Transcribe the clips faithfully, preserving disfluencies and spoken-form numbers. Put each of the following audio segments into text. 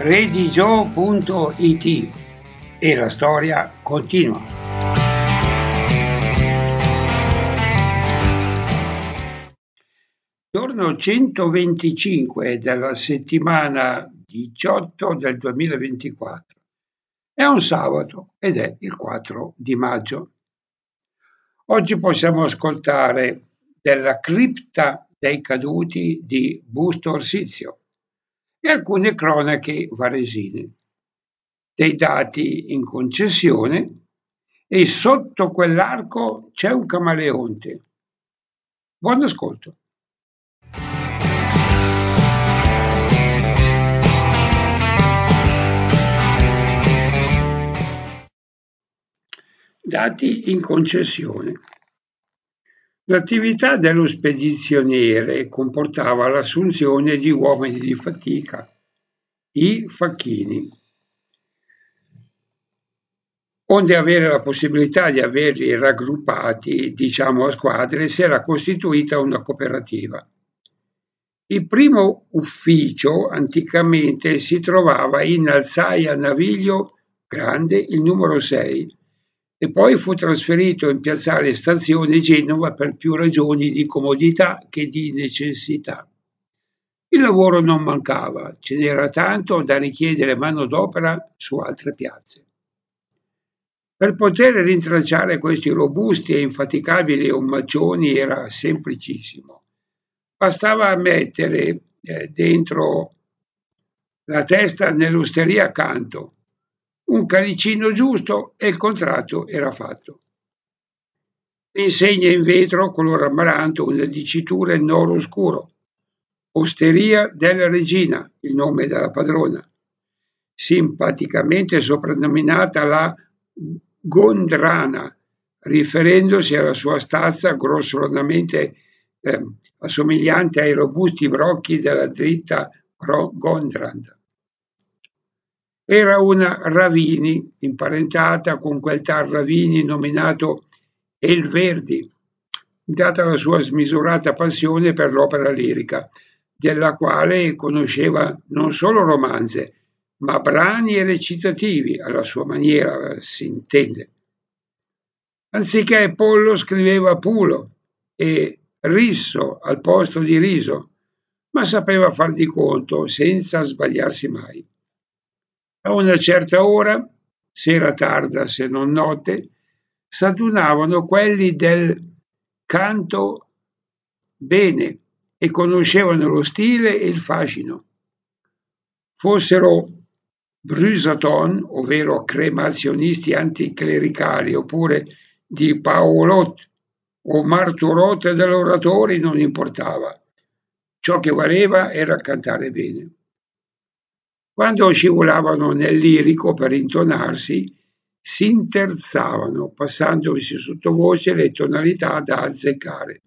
redigio punto it e la storia continua. Giorno centoventicinque della settimana diciotto del duemilaventiquattro. È un sabato ed è il quattro di maggio. Oggi possiamo ascoltare della cripta dei caduti di Busto Arsizio e alcune cronache varesine, dei dati in concessione e sotto quell'arco c'è un camaleonte. Buon ascolto. Dati in concessione. L'attività dello spedizioniere comportava l'assunzione di uomini di fatica, i facchini. Onde avere la possibilità di averli raggruppati, diciamo a squadre, si era costituita una cooperativa. Il primo ufficio anticamente si trovava in Alzaia Naviglio Grande, il numero sei, e poi fu trasferito in piazzale Stazione Genova per più ragioni di comodità che di necessità. Il lavoro non mancava, ce n'era tanto da richiedere manodopera su altre piazze. Per poter rintracciare questi robusti e infaticabili omaccioni era semplicissimo. Bastava mettere eh, dentro la testa nell'osteria accanto un calicino giusto e il contratto era fatto. L'insegna in vetro color amaranto, una dicitura in oro scuro. Osteria della Regina, il nome della padrona, simpaticamente soprannominata la Gondrana, riferendosi alla sua stazza grossolanamente eh, assomigliante ai robusti brocchi della dritta Gondrand. Era una Ravini, imparentata con quel tal Ravini nominato Elverdi, data la sua smisurata passione per l'opera lirica, della quale conosceva non solo romanze, ma brani e recitativi, alla sua maniera, si intende. Anziché pollo scriveva pulo e risso al posto di riso, ma sapeva far di conto senza sbagliarsi mai. A una certa ora, sera tarda se non notte, s'adunavano quelli del canto bene e conoscevano lo stile e il fascino. Fossero Brusaton, ovvero cremazionisti anticlericali, oppure di Paolot o Marturot dell'oratori, non importava. Ciò che valeva era cantare bene. Quando scivolavano nel lirico per intonarsi, si interzavano, passandosi sottovoce le tonalità da azzeccare.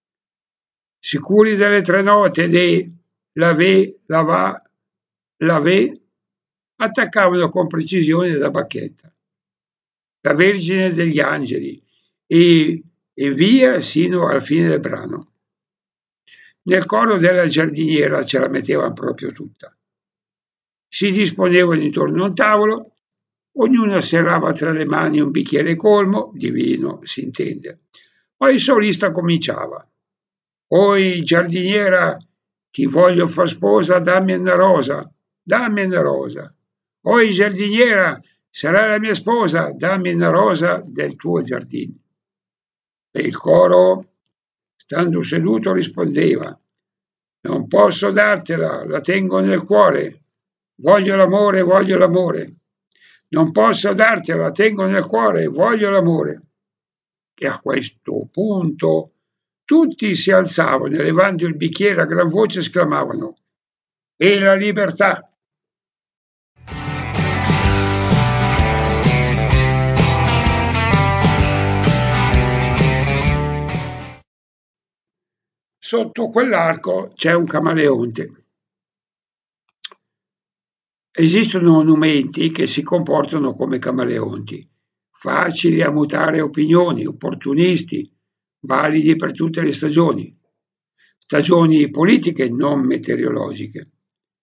Sicuri delle tre note de la ve, la va, la ve, attaccavano con precisione da bacchetta. La Vergine degli Angeli e, e via sino alla fine del brano. Nel coro della giardiniera ce la mettevano proprio tutta. Si disponevano intorno a un tavolo, ognuno serrava tra le mani un bicchiere colmo, di vino si intende. Poi il solista cominciava. Oi giardiniera, ti voglio far sposa, dammi una rosa, dammi una rosa. Oi giardiniera, sarà la mia sposa, dammi una rosa del tuo giardino. E il coro, stando seduto, rispondeva. Non posso dartela, la tengo nel cuore. Voglio l'amore, voglio l'amore. Non posso dartela, la tengo nel cuore, voglio l'amore. E a questo punto tutti si alzavano e levando il bicchiere a gran voce esclamavano: e la libertà! Sotto quell'arco c'è un camaleonte. Esistono monumenti che si comportano come camaleonti, facili a mutare opinioni, opportunisti, validi per tutte le stagioni, stagioni politiche non meteorologiche.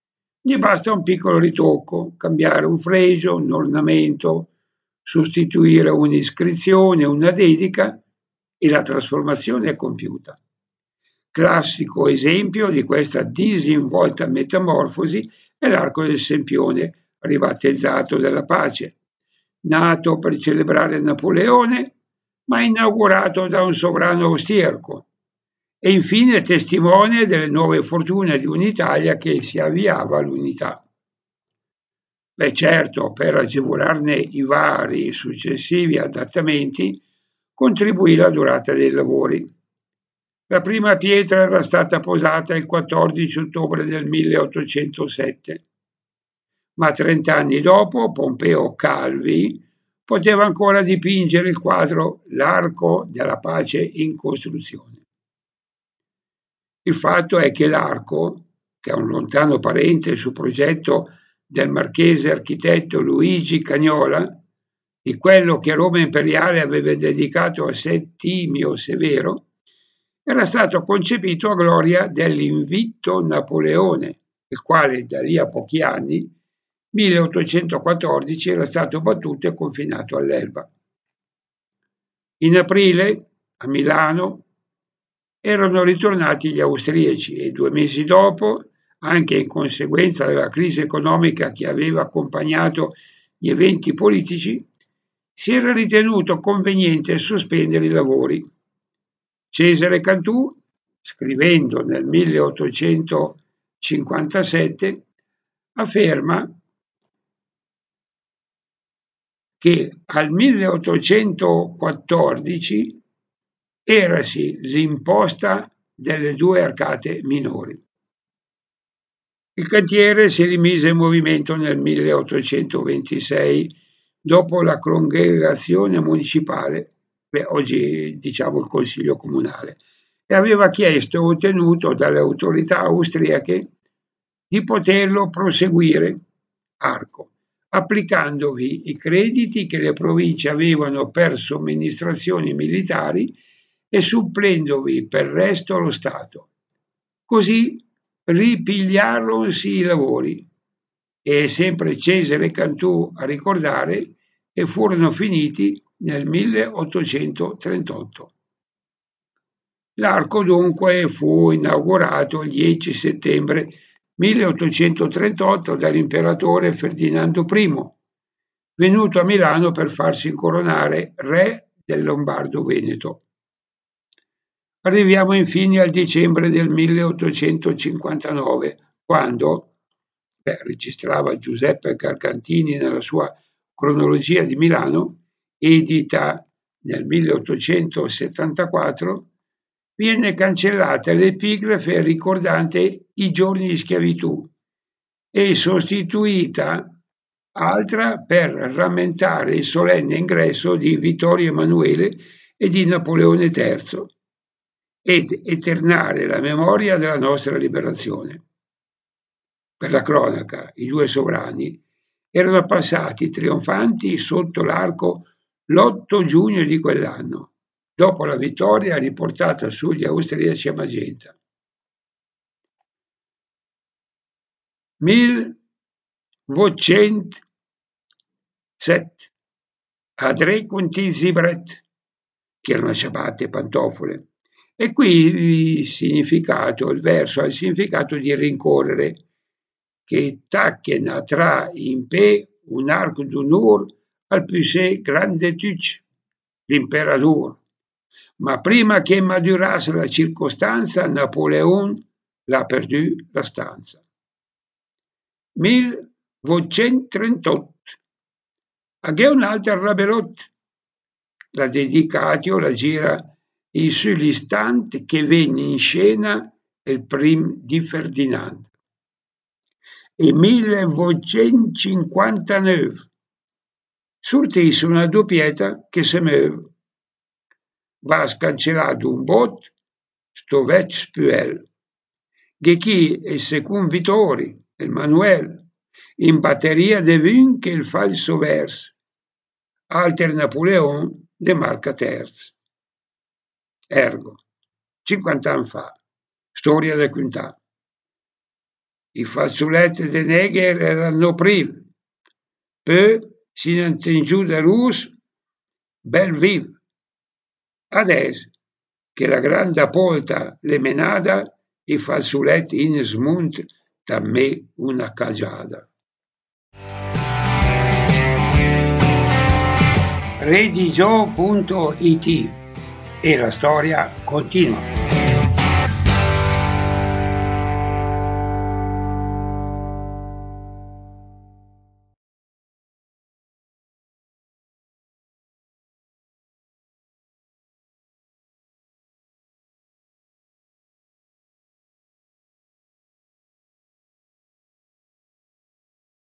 Gli basta un piccolo ritocco, cambiare un fregio, un ornamento, sostituire un'iscrizione, una dedica e la trasformazione è compiuta. Classico esempio di questa disinvolta metamorfosi è l'arco del Sempione, ribattezzato della pace, nato per celebrare Napoleone, ma inaugurato da un sovrano austriaco, e infine testimone delle nuove fortune di un'Italia che si avviava all'unità. Beh, certo, per agevolarne i vari successivi adattamenti contribuì la durata dei lavori. La prima pietra era stata posata il quattordici ottobre del milleottocentosette, ma trent'anni dopo Pompeo Calvi poteva ancora dipingere il quadro L'arco della pace in costruzione. Il fatto è che l'arco, che è un lontano parente su progetto del marchese architetto Luigi Cagnola, di quello che Roma imperiale aveva dedicato a Settimio Severo, era stato concepito a gloria dell'Invitto Napoleone, il quale da lì a pochi anni, milleottocentoquattordici, era stato battuto e confinato all'Elba. In aprile, a Milano, erano ritornati gli austriaci e due mesi dopo, anche in conseguenza della crisi economica che aveva accompagnato gli eventi politici, si era ritenuto conveniente sospendere i lavori. Cesare Cantù, scrivendo nel milleottocentocinquantasette, afferma che al milleottocentoquattordici erasi l'imposta delle due arcate minori. Il cantiere si rimise in movimento nel milleottocentoventisei dopo la congregazione municipale, beh, oggi diciamo il consiglio comunale, e aveva chiesto e ottenuto dalle autorità austriache di poterlo proseguire, arco, applicandovi i crediti che le province avevano per somministrazioni militari e supplendovi per resto lo Stato. Così ripigliaronsi i lavori, e sempre Cesare Cantù a ricordare, e furono finiti nel milleottocentotrentotto. L'arco dunque fu inaugurato il dieci settembre milleottocentotrentotto dall'imperatore Ferdinando primo, venuto a Milano per farsi incoronare re del Lombardo-Veneto. Arriviamo infine al dicembre del milleottocentocinquantanove, quando, beh, registrava Giuseppe Gargantini nella sua Cronologia di Milano, edita nel milleottocentosettantaquattro, viene cancellata l'epigrafe ricordante i giorni di schiavitù e sostituita altra per rammentare il solenne ingresso di Vittorio Emanuele e di Napoleone terzo ed eternare la memoria della nostra liberazione. Per la cronaca, i due sovrani erano passati trionfanti sotto l'arco l'otto giugno di quell'anno, dopo la vittoria riportata sugli austriaci a Magenta. millevuecentosette Adré Conti-Zibret, che erano ciabatte e pantofole. E qui il significato, il verso ha il significato di rincorrere, che tacchena tra in pe un arco d'onore al plus grande tuc, l'imperador. Ma prima che madurasse la circostanza, Napoleon l'ha perdu la stanza. millevuecentotrentotto. Anche un'altra Rabelot, la dedicatio la gira in sull'istante che venne in scena il prim di Ferdinand. E millevuecentocinquantanove sortisse una doppietta che se meuve. Va scancellato un bot, sto vec spuel, che chi è secund Vittori, Emanuele, in batteria de vun che il falso vers, alter Napoleon de marca terz. Ergo, cinquanta anni fa, storia del quintà. i fazzoletti de Neger erano privi, poi si è giù da Rus, bel viv. Adesso che la grande porta le menada, i fazzoletti in smunt, da me una cagiada. redigio punto it e la storia continua.